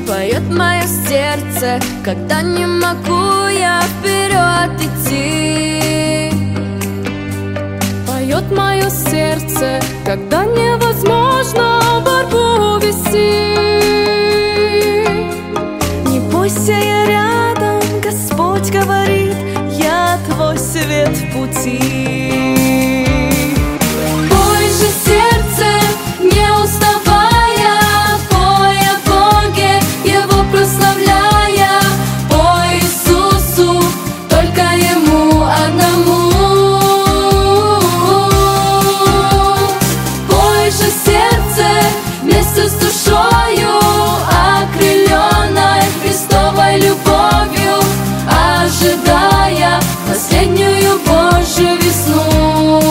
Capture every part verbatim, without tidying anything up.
Поет мое сердце, когда не могу я вперед идти. Поет мое сердце, когда невозможно борьбу вести. Не бойся, я рядом, Господь говорит, я твой свет в пути. Пой же, сердце, не уставая, пой о Боге, Его прославляя, пой Иисусу, только Ему одному. Пой же, сердце, вместе с душою, окрыленной Христовой любовью, ожидая последнюю Божью весну.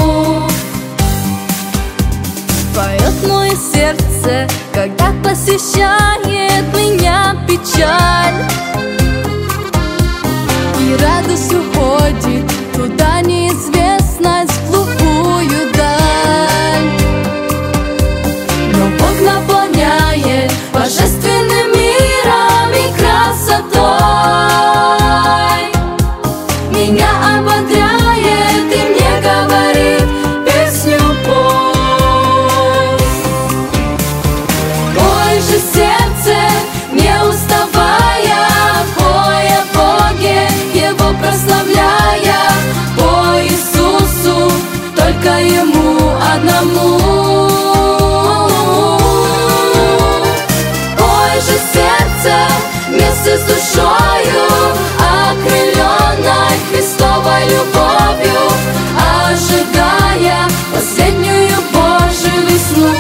Поет мое сердце, когда посещает меня печаль, И радость уходит туда неизвестность, в глухую даль. но Бог наполняет божественным миром и красотой. Меня ободряет и мне говорит, песню пой. Пой же, сердце, не уставая, пой о Боге, Его прославляя, пой Иисусу, только Ему одному. Пой же, сердце, вместе с душою, окрыленной Христовой любовью, ожидая последнюю Божью весну.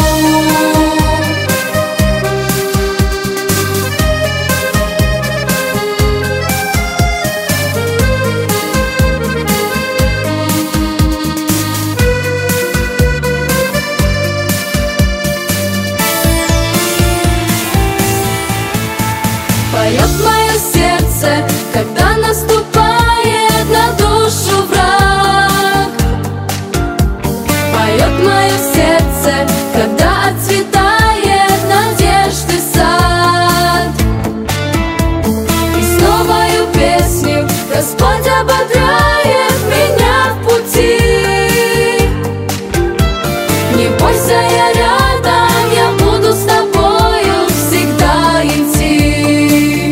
Поет мое сердце, когда наступает на душу враг. Поет мое сердце, когда отцветает надежды сад. И с новою песней Господь ободряет меня в пути. Не бойся, я рядом, я буду с тобою всегда идти.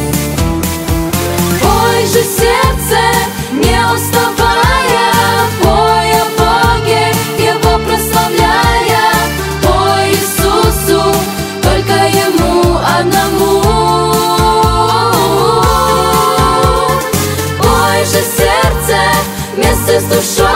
Пой же, сердце, не уставая, пой о Боге, Его прославляя, пой Иисусу, только Ему одному. Пой же, сердце, вместе с душой,